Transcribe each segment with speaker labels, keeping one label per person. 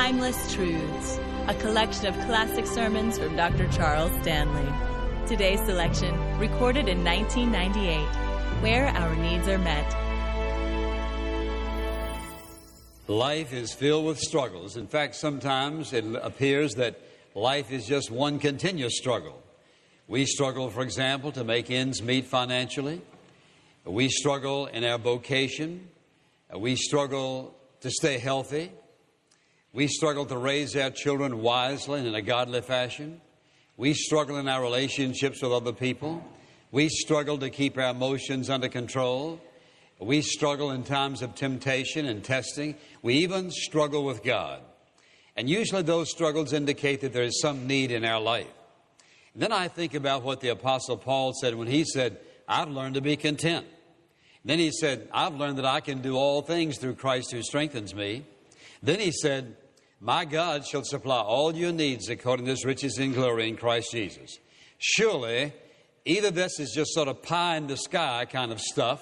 Speaker 1: Timeless Truths, a collection of classic sermons from Dr. Charles Stanley. Today's selection, recorded in 1998, Where Our Needs Are Met.
Speaker 2: Life is filled with struggles. In fact, sometimes it appears that life is just one continuous struggle. We struggle, for example, to make ends meet financially. We struggle in our vocation. We struggle to stay healthy. We struggle to raise our children wisely and in a godly fashion. We struggle in our relationships with other people. We struggle to keep our emotions under control. We struggle in times of temptation and testing. We even struggle with God. And usually those struggles indicate that there is some need in our life. And then I think about what the Apostle Paul said when he said, I've learned to be content. Then he said, I've learned that I can do all things through Christ who strengthens me. Then he said, my God shall supply all your needs according to his riches in glory in Christ Jesus. Surely, either this is just sort of pie in the sky kind of stuff,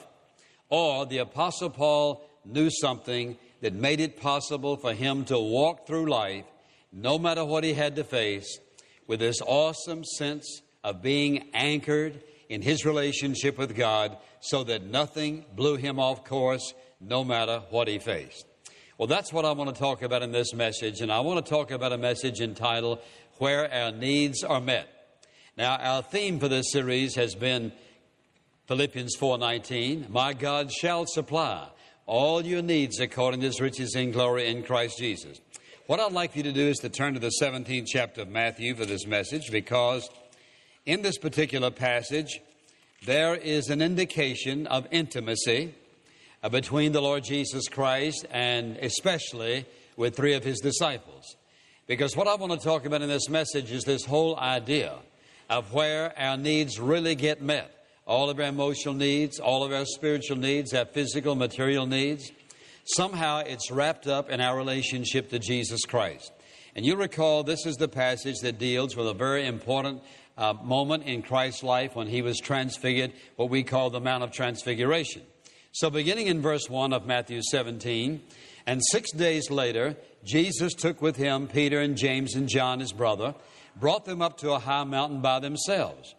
Speaker 2: or the Apostle Paul knew something that made it possible for him to walk through life, no matter what he had to face, with this awesome sense of being anchored in his relationship with God so that nothing blew him off course, no matter what he faced. Well, that's what I want to talk about in this message, and I want to talk about a message entitled, Where Our Needs Are Met. Now, our theme for this series has been Philippians 4:19, my God shall supply all your needs according to his riches in glory in Christ Jesus. What I'd like you to do is to turn to the 17th chapter of Matthew for this message, because in this particular passage, there is an indication of intimacy between the Lord Jesus Christ and especially with three of his disciples. Because what I want to talk about in this message is this whole idea of where our needs really get met. All of our emotional needs, all of our spiritual needs, our physical, material needs. Somehow it's wrapped up in our relationship to Jesus Christ. And you recall this is the passage that deals with a very important moment in Christ's life when he was transfigured, what we call the Mount of Transfiguration. So beginning in verse 1 of Matthew 17, and 6 days later, Jesus took with him Peter and James and John, his brother, brought them up to a high mountain by themselves.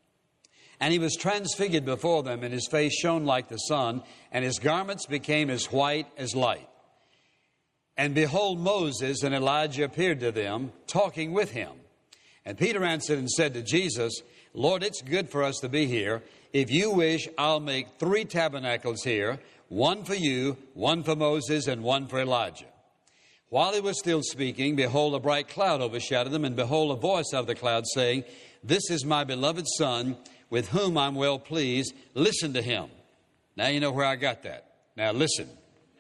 Speaker 2: And he was transfigured before them, and his face shone like the sun, and his garments became as white as light. And behold, Moses and Elijah appeared to them, talking with him. And Peter answered and said to Jesus, Lord, it's good for us to be here. If you wish, I'll make 3 tabernacles here, one for you, one for Moses, and one for Elijah. While he was still speaking, behold, a bright cloud overshadowed them, and behold, a voice out of the cloud saying, this is my beloved Son, with whom I'm well pleased. Listen to him. Now you know where I got that. Now listen.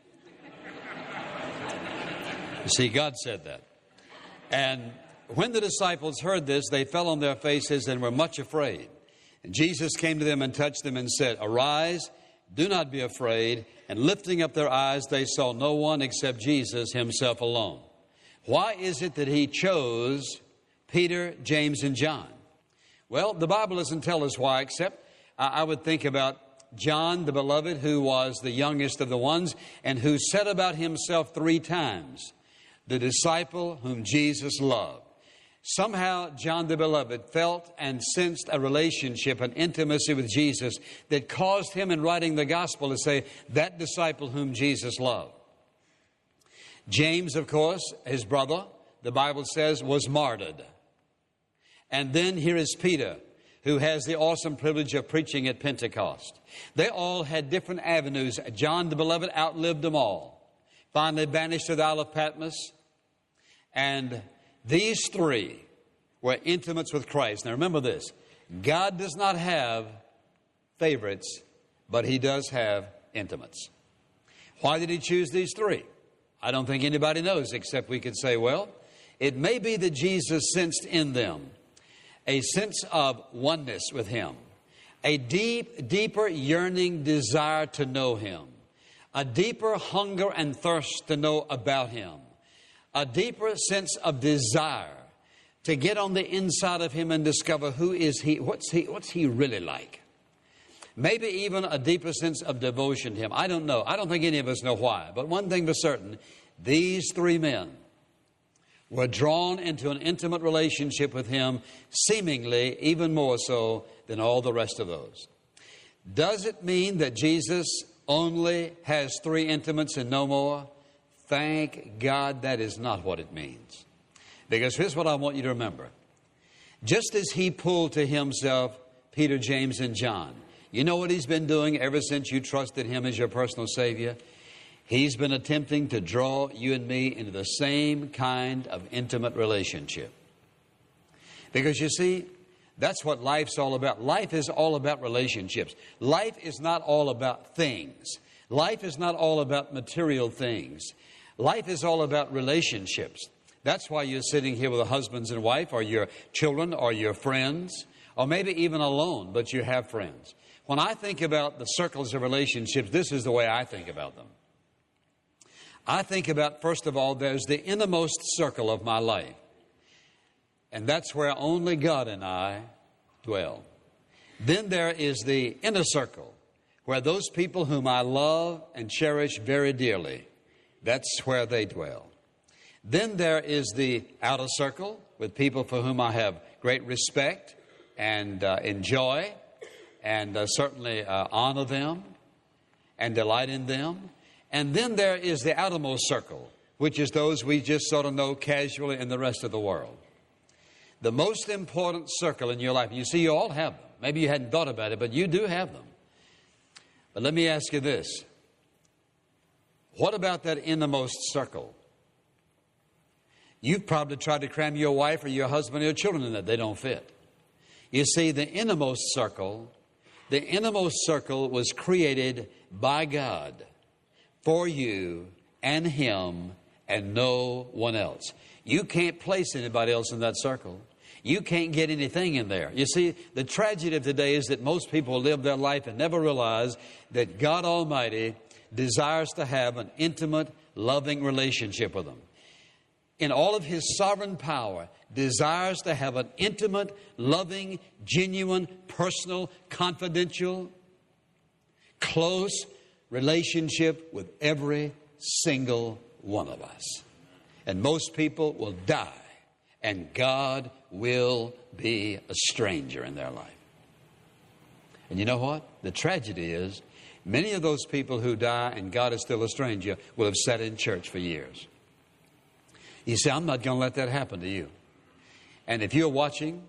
Speaker 2: You see, God said that. And when the disciples heard this, they fell on their faces and were much afraid. And Jesus came to them and touched them and said, arise, do not be afraid. And lifting up their eyes, they saw no one except Jesus himself alone. Why is it that he chose Peter, James, and John? Well, the Bible doesn't tell us why, except I would think about John, the beloved, who was the youngest of the ones, and who said about himself 3 times, the disciple whom Jesus loved. Somehow, John the Beloved felt and sensed a relationship, an intimacy with Jesus that caused him in writing the gospel to say, that disciple whom Jesus loved. James, of course, his brother, the Bible says, was martyred. And then here is Peter, who has the awesome privilege of preaching at Pentecost. They all had different avenues. John the Beloved outlived them all. Finally banished to the Isle of Patmos. And these 3 were intimates with Christ. Now remember this, God does not have favorites, but he does have intimates. Why did he choose these 3? I don't think anybody knows, except we could say, well, it may be that Jesus sensed in them a sense of oneness with him, a deeper yearning desire to know him, a deeper hunger and thirst to know about him, a deeper sense of desire to get on the inside of him and discover who is he, what's he really like. Maybe even a deeper sense of devotion to him. I don't know. I don't think any of us know why. But one thing for certain, these 3 men We're drawn into an intimate relationship with Him, seemingly even more so than all the rest of those. Does it mean that Jesus only has 3 intimates and no more? Thank God that is not what it means. Because here's what I want you to remember. Just as He pulled to Himself Peter, James, and John, you know what He's been doing ever since you trusted Him as your personal Savior? He's been attempting to draw you and me into the same kind of intimate relationship. Because you see, that's what life's all about. Life is all about relationships. Life is not all about things. Life is not all about material things. Life is all about relationships. That's why you're sitting here with a husband and wife, or your children, or your friends, or maybe even alone, but you have friends. When I think about the circles of relationships, this is the way I think about them. I think about, first of all, there's the innermost circle of my life. And that's where only God and I dwell. Then there is the inner circle, where those people whom I love and cherish very dearly, that's where they dwell. Then there is the outer circle, with people for whom I have great respect and enjoy and certainly honor them and delight in them. And then there is the outermost circle, which is those we just sort of know casually in the rest of the world. The most important circle in your life, you see, you all have them. Maybe you hadn't thought about it, but you do have them. But let me ask you this. What about that innermost circle? You've probably tried to cram your wife or your husband or your children in that. They don't fit. You see, the innermost circle was created by God for you and Him and no one else. You can't place anybody else in that circle. You can't get anything in there. You see, the tragedy of today is that most people live their life and never realize that God Almighty desires to have an intimate, loving relationship with them. In all of His sovereign power, desires to have an intimate, loving, genuine, personal, confidential, close relationship with every single one of us. And most people will die, and God will be a stranger in their life. And you know what? The tragedy is, many of those people who die and God is still a stranger will have sat in church for years. You see, I'm not going to let that happen to you. And if you're watching,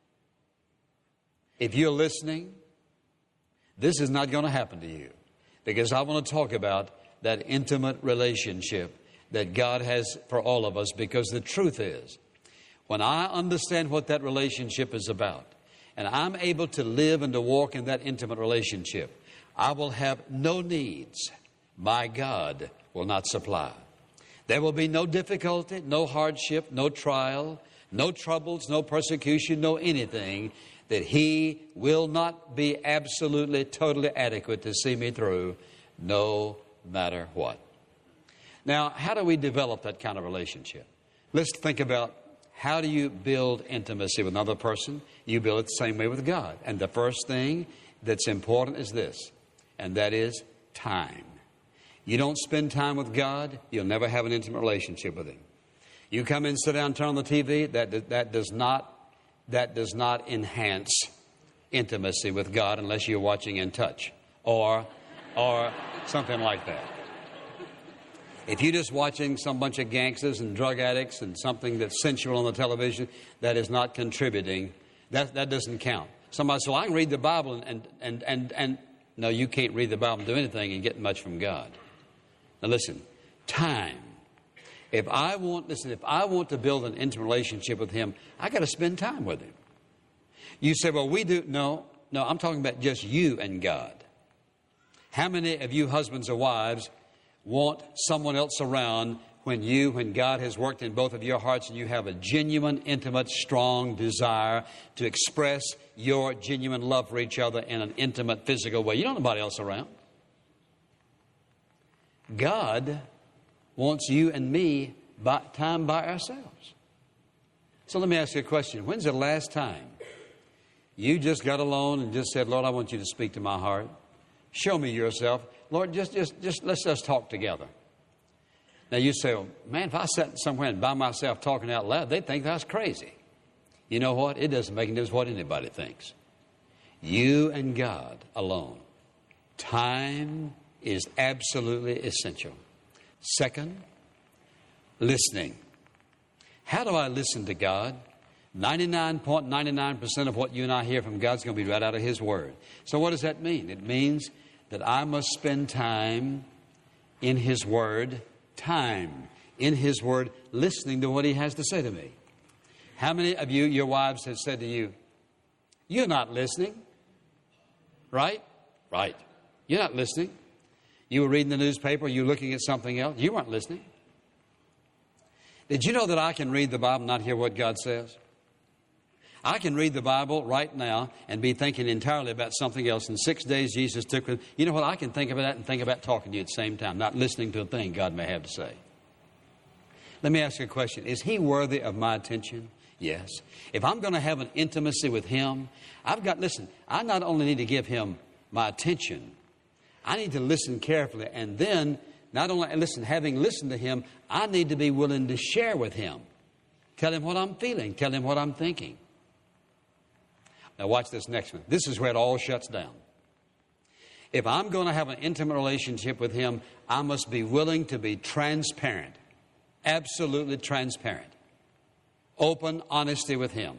Speaker 2: if you're listening, this is not going to happen to you. Because I want to talk about that intimate relationship that God has for all of us. Because the truth is, when I understand what that relationship is about, and I'm able to live and to walk in that intimate relationship, I will have no needs my God will not supply. There will be no difficulty, no hardship, no trial, no troubles, no persecution, no anything that He will not be absolutely, totally adequate to see me through, no matter what. Now, how do we develop that kind of relationship? Let's think about, how do you build intimacy with another person? You build it the same way with God. And the first thing that's important is this, and that is time. You don't spend time with God, you'll never have an intimate relationship with Him. You come in, sit down, turn on the TV, that does not enhance intimacy with God unless you're watching In Touch or something like that. If you're just watching some bunch of gangsters and drug addicts and something that's sensual on the television, that is not contributing. That doesn't count. Somebody says, well, I can read the Bible and no, you can't read the Bible and do anything and get much from God. Now listen, time. If I want to build an intimate relationship with Him, I got to spend time with Him. You say, well, we do. No, I'm talking about just you and God. How many of you husbands or wives want someone else around when God has worked in both of your hearts and you have a genuine, intimate, strong desire to express your genuine love for each other in an intimate, physical way? You don't want nobody else around. God wants you and me time by ourselves. So let me ask you a question. When's the last time you just got alone and just said, Lord, I want you to speak to my heart. Show me yourself. Lord, just let's talk together. Now you say, well, man, if I sat somewhere and by myself talking out loud, they'd think that's crazy. You know what? It doesn't make any difference what anybody thinks. You and God alone. Time is absolutely essential. Second, listening. How do I listen to God? 99.99% of what you and I hear from God is going to be right out of His Word. So what does that mean? It means that I must spend time in His Word, listening to what He has to say to me. How many of you, your wives, have said to you, you're not listening? Right? Right. You're not listening. You were reading the newspaper, you were looking at something else. You weren't listening. Did you know that I can read the Bible and not hear what God says? I can read the Bible right now and be thinking entirely about something else. In 6 days, Jesus took with... You know what? I can think about that and think about talking to you at the same time, not listening to a thing God may have to say. Let me ask you a question. Is He worthy of my attention? Yes. If I'm going to have an intimacy with Him, I not only need to give Him my attention, I need to listen carefully. And then, not only having listened to Him, I need to be willing to share with Him. Tell Him what I'm feeling. Tell Him what I'm thinking. Now watch this next one. This is where it all shuts down. If I'm going to have an intimate relationship with Him, I must be willing to be transparent. Absolutely transparent. Open honesty with Him.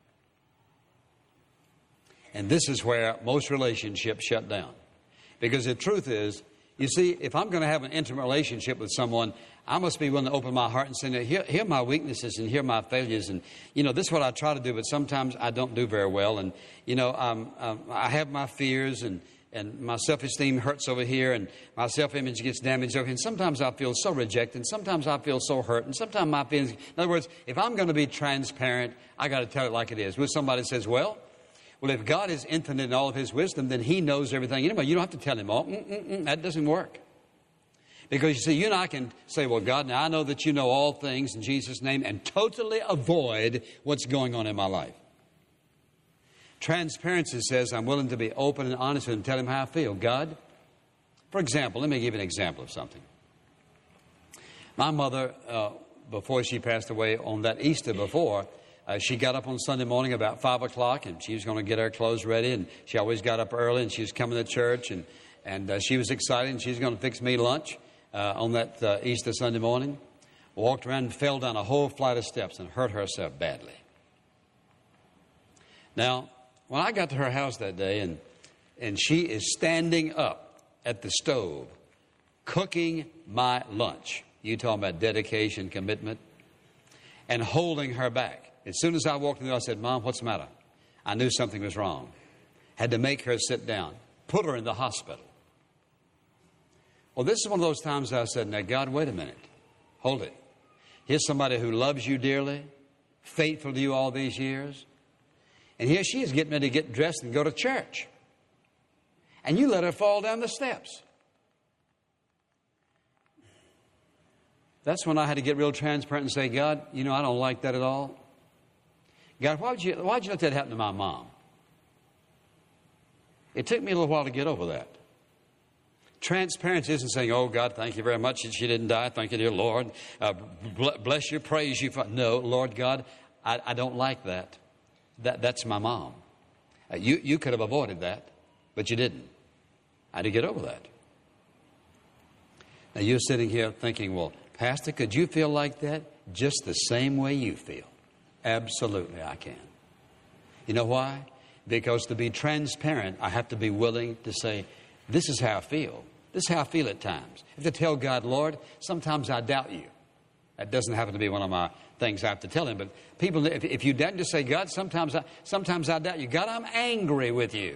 Speaker 2: And this is where most relationships shut down. Because the truth is, you see, if I'm going to have an intimate relationship with someone, I must be willing to open my heart and say, here are my weaknesses and here are my failures. And, this is what I try to do, but sometimes I don't do very well. And, I have my fears and my self-esteem hurts over here and my self-image gets damaged over here. And sometimes I feel so rejected. And sometimes I feel so hurt. And sometimes my feelings... In other words, if I'm going to be transparent, I got to tell it like it is. When somebody says, well, if God is infinite in all of His wisdom, then He knows everything. You don't have to tell Him all. That doesn't work. Because, you see, you and I can say, well, God, now I know that you know all things in Jesus' name, and totally avoid what's going on in my life. Transparency says I'm willing to be open and honest with Him and tell Him how I feel. God, for example, let me give you an example of something. My mother, before she passed away on that Easter before, she got up on Sunday morning about 5 o'clock, and she was going to get her clothes ready, and she always got up early, and she was coming to church, and she was excited, and she was going to fix me lunch on that Easter Sunday morning. Walked around and fell down a whole flight of steps and hurt herself badly. Now, when I got to her house that day, and she is standing up at the stove, cooking my lunch. You talking about dedication, commitment, and holding her back. As soon as I walked in there, I said, Mom, what's the matter? I knew something was wrong. Had to make her sit down, put her in the hospital. Well, this is one of those times I said, now, God, wait a minute. Hold it. Here's somebody who loves you dearly, faithful to you all these years. And here she is getting ready to get dressed and go to church. And you let her fall down the steps. That's when I had to get real transparent and say, God, I don't like that at all. God, why'd you let that happen to my mom? It took me a little while to get over that. Transparency isn't saying, oh, God, thank you very much that she didn't die. Thank you, dear Lord. Bless you, praise you. No, Lord God, I don't like that. That's my mom. You could have avoided that, but you didn't. I had to get over that. Now, you're sitting here thinking, well, Pastor, could you feel like that? Just the same way you feel. Absolutely, I can. You know why? Because to be transparent, I have to be willing to say, this is how I feel. This is how I feel at times. I have to tell God, Lord, sometimes I doubt you. That doesn't happen to be one of my things I have to tell Him. But people, if you doubt, just say, God, sometimes I doubt you. God, I'm angry with you.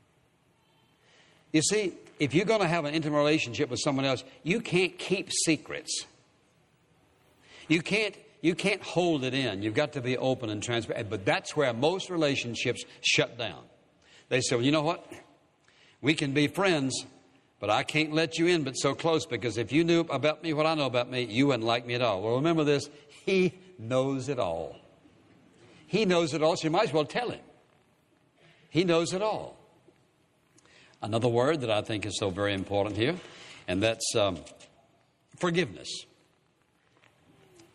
Speaker 2: You see, if you're going to have an intimate relationship with someone else, you can't keep secrets. You can't hold it in. You've got to be open and transparent. But that's where most relationships shut down. They say, well, you know what? We can be friends, but I can't let you in but so close, because if you knew about me what I know about me, you wouldn't like me at all. Well, remember this. He knows it all. He knows it all, so you might as well tell Him. He knows it all. Another word that I think is so very important here, and that's forgiveness.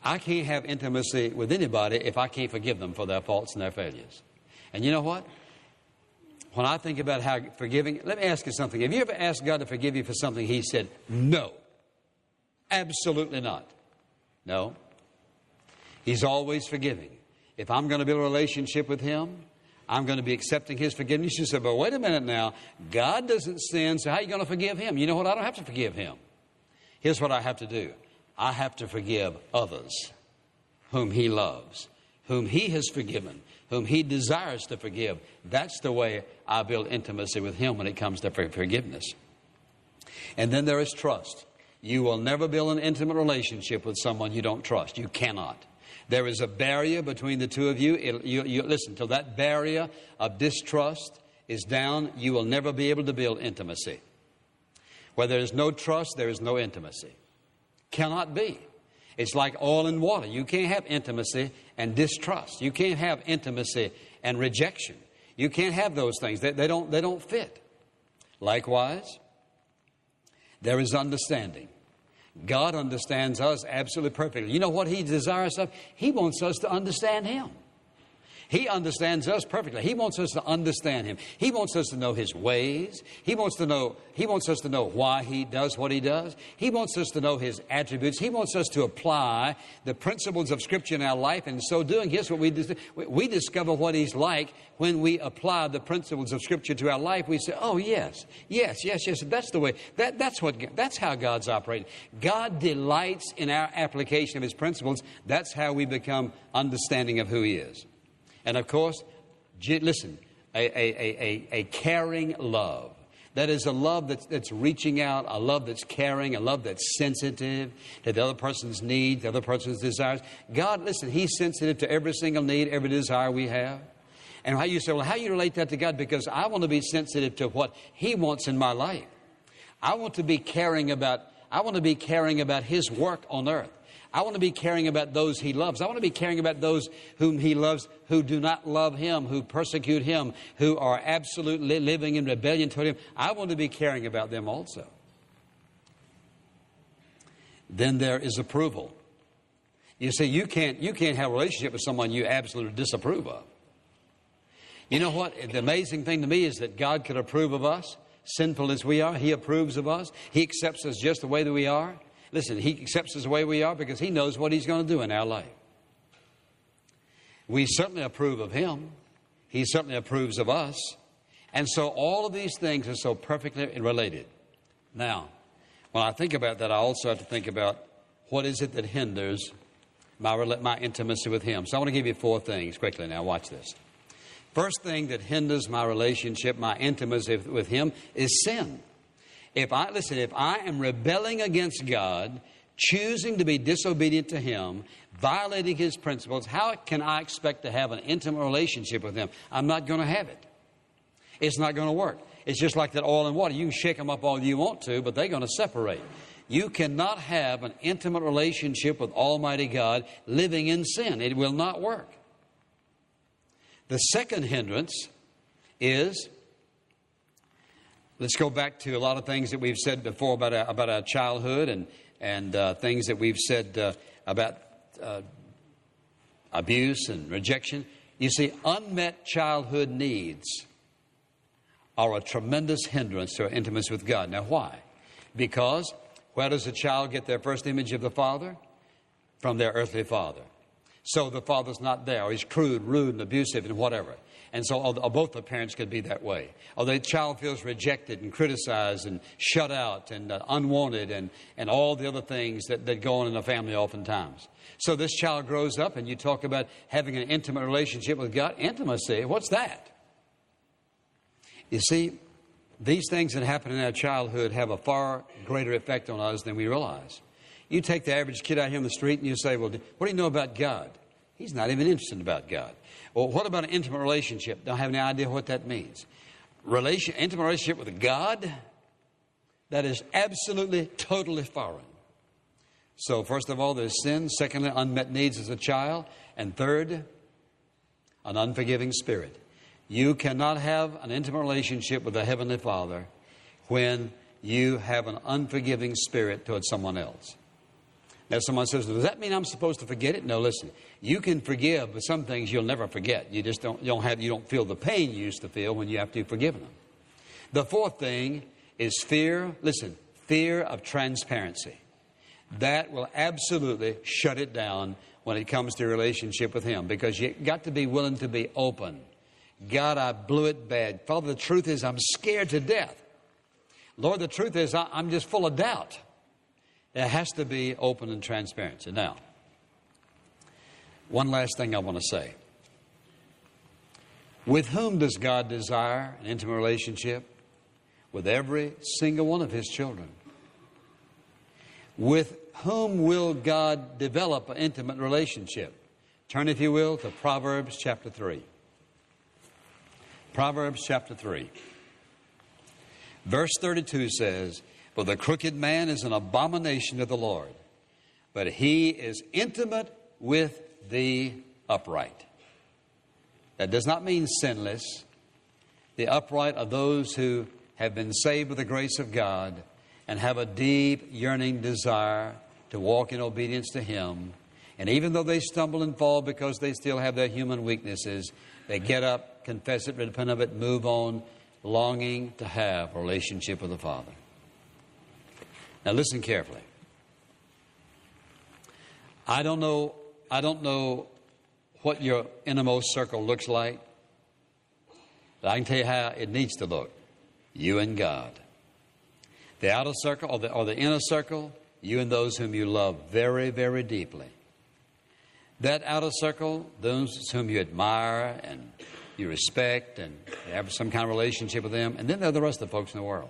Speaker 2: I can't have intimacy with anybody if I can't forgive them for their faults and their failures. And you know what? When I think about how forgiving, let me ask you something. Have you ever asked God to forgive you for something He said, no, absolutely not? No. He's always forgiving. If I'm going to build a relationship with Him, I'm going to be accepting His forgiveness. You say, but wait a minute now. God doesn't sin, so how are you going to forgive Him? You know what? I don't have to forgive Him. Here's what I have to do. I have to forgive others whom He loves, whom He has forgiven, whom He desires to forgive. That's the way I build intimacy with Him when it comes to forgiveness. And then there is trust. You will never build an intimate relationship with someone you don't trust. You cannot. There is a barrier between the two of you. Listen, till that barrier of distrust is down, you will never be able to build intimacy. Where there is no trust, there is no intimacy. Cannot be. It's like oil and water. You can't have intimacy and distrust. You can't have intimacy and rejection. You can't have those things. They don't fit. Likewise, there is understanding. God understands us absolutely perfectly. You know what He desires of? He wants us to understand Him. He understands us perfectly. He wants us to understand Him. He wants us to know His ways. He wants us to know why He does what He does. He wants us to know His attributes. He wants us to apply the principles of Scripture in our life. And in so doing, here's what we do. We discover what He's like when we apply the principles of Scripture to our life. We say, oh, yes. That's the way. That's how God's operating. God delights in our application of His principles. That's how we become understanding of who He is. And of course, listen, a caring love. That is a love that's reaching out, a love that's caring, a love that's sensitive to the other person's needs, the other person's desires. God, listen, He's sensitive to every single need, every desire we have. And how you say, well, how you relate that to God? Because I want to be sensitive to what He wants in my life. I want to be caring about His work on earth. I want to be caring about those He loves. I want to be caring about those whom He loves who do not love Him, who persecute Him, who are absolutely living in rebellion toward Him. I want to be caring about them also. Then there is approval. You see, you can't have a relationship with someone you absolutely disapprove of. You know what? The amazing thing to me is that God could approve of us, sinful as we are. He approves of us. He accepts us just the way that we are. Listen, He accepts us the way we are because He knows what He's going to do in our life. We certainly approve of Him. He certainly approves of us. And so all of these things are so perfectly related. Now, when I think about that, I also have to think about what is it that hinders my intimacy with Him. So I want to give you 4 things quickly now. Watch this. First thing that hinders my relationship, my intimacy with Him is sin. If I am rebelling against God, choosing to be disobedient to Him, violating His principles, how can I expect to have an intimate relationship with Him? I'm not going to have it. It's not going to work. It's just like that oil and water. You can shake them up all you want to, but they're going to separate. You cannot have an intimate relationship with Almighty God living in sin. It will not work. The second hindrance is, let's go back to a lot of things that we've said before about our childhood and things that we've said about abuse and rejection. You see, unmet childhood needs are a tremendous hindrance to our intimacy with God. Now, why? Because where does a child get their first image of the father? From their earthly father. So the father's not there, or he's crude, rude, and abusive, and whatever. And so both the parents could be that way. Or the child feels rejected and criticized and shut out and unwanted and all the other things that go on in a family oftentimes. So this child grows up and you talk about having an intimate relationship with God. Intimacy, what's that? You see, these things that happen in our childhood have a far greater effect on us than we realize. You take the average kid out here on the street and you say, well, what do you know about God? He's not even interested about God. Well, what about an intimate relationship? Don't have any idea what that means. Intimate relationship with God, that is absolutely, totally foreign. So, first of all, there's sin. Secondly, unmet needs as a child. And third, an unforgiving spirit. You cannot have an intimate relationship with the Heavenly Father when you have an unforgiving spirit towards someone else. Now, someone says, does that mean I'm supposed to forget it? No, listen. You can forgive, but some things you'll never forget. You just don't feel the pain you used to feel when you have to forgive them. The fourth thing is fear. Listen, fear of transparency. That will absolutely shut it down when it comes to your relationship with Him, because you got to be willing to be open. God, I blew it bad. Father, the truth is I'm scared to death. Lord, the truth is I'm just full of doubt. There has to be open and transparency. Now, one last thing I want to say. With whom does God desire an intimate relationship? With every single one of His children. With whom will God develop an intimate relationship? Turn, if you will, to Proverbs chapter 3. Proverbs chapter 3. Verse 32 says, for the crooked man is an abomination to the Lord, but he is intimate with the upright. That does not mean sinless. The upright are those who have been saved with the grace of God and have a deep yearning desire to walk in obedience to Him. And even though they stumble and fall because they still have their human weaknesses, they get up, confess it, repent of it, move on, longing to have a relationship with the Father. Now listen carefully. I don't know what your innermost circle looks like, but I can tell you how it needs to look. You and God. The outer circle or the inner circle, you and those whom you love very, very deeply. That outer circle, those whom you admire and you respect and you have some kind of relationship with them. And then there are the rest of the folks in the world.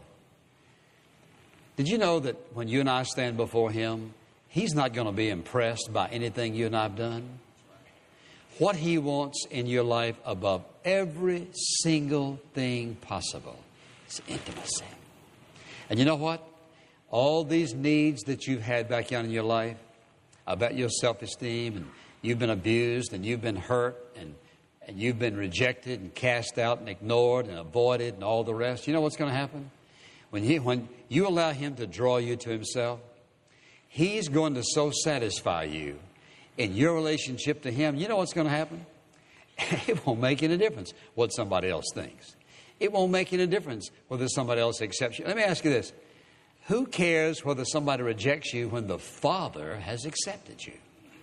Speaker 2: Did you know that when you and I stand before Him, He's not going to be impressed by anything you and I have done? What He wants in your life above every single thing possible is intimacy. And you know what? All these needs that you've had back in your life about your self-esteem, and you've been abused and you've been hurt and you've been rejected and cast out and ignored and avoided and all the rest. You know what's going to happen? When you allow Him to draw you to Himself, He's going to so satisfy you in your relationship to Him. You know what's going to happen? It won't make any difference what somebody else thinks. It won't make any difference whether somebody else accepts you. Let me ask you this. Who cares whether somebody rejects you when the Father has accepted you?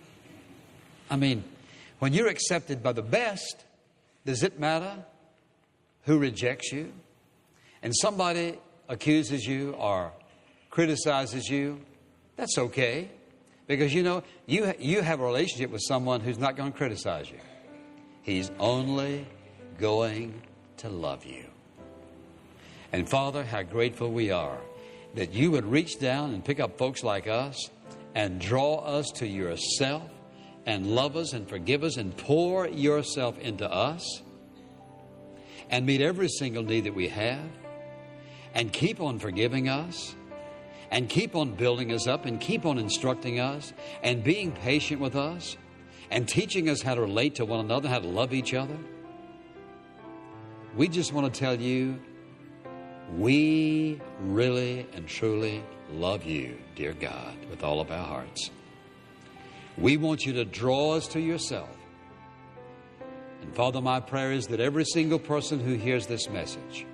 Speaker 2: I mean, when you're accepted by the best, does it matter who rejects you? And somebody accuses you or criticizes you, that's okay. Because you know, you have a relationship with someone who's not going to criticize you. He's only going to love you. And Father, how grateful we are that you would reach down and pick up folks like us and draw us to yourself and love us and forgive us and pour yourself into us and meet every single need that we have and keep on forgiving us and keep on building us up and keep on instructing us and being patient with us and teaching us how to relate to one another, how to love each other. We just want to tell you, we really and truly love you, dear God, with all of our hearts. We want you to draw us to yourself. And Father, my prayer is that every single person who hears this message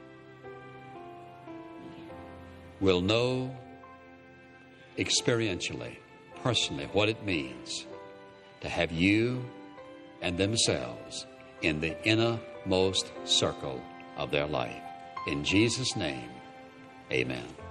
Speaker 2: will know experientially, personally, what it means to have you and themselves in the innermost circle of their life. In Jesus' name, amen.